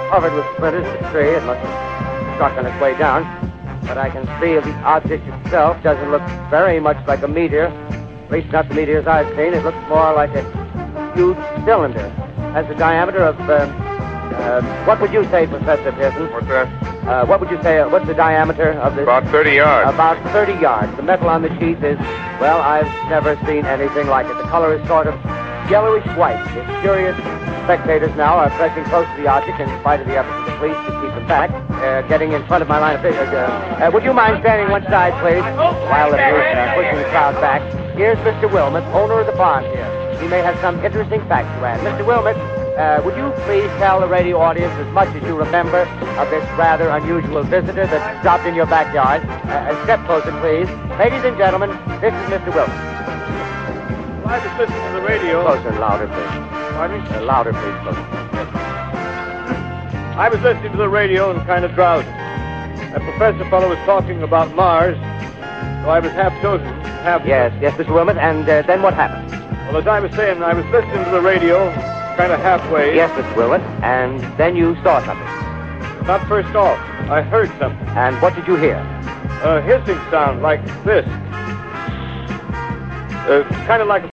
covered with splinters of the tree. It must have struck on its way down. But I can see the object itself doesn't look very much like a meteor. At least not the meteors I've seen. It looks more like a huge cylinder. Has a diameter of, what would you say, Professor Pearson? What's that? What would you say, what's the diameter of this? About 30 yards. About 30 yards. The metal on the sheath is, well, I've never seen anything like it. The color is sort of yellowish white. The curious spectators now are pressing close to the object in spite of the efforts of the police to keep them back. Getting in front of my line of vision. Would you mind standing one side, please? While the police are pushing the crowd back. Here's Mr. Wilmot, owner of the barn here. He may have some interesting facts to add. Mr. Wilmot, would you please tell the radio audience as much as you remember of this rather unusual visitor that dropped in your backyard? Step closer, please. Ladies and gentlemen, this is Mr. Wilmot. I was listening to the radio. Closer and louder, please. Pardon me? Louder, please, closer. I was listening to the radio and kind of drowsy. That professor fellow was talking about Mars, so I was half chosen, half... Yes, Mr. Wilmot, and then what happened? Well, as I was saying, I was listening to the radio, kind of halfway. Yes, Mr. Wilmot, and then you saw something. Not first off. I heard something. And what did you hear? A hissing sound like this. Kind of like a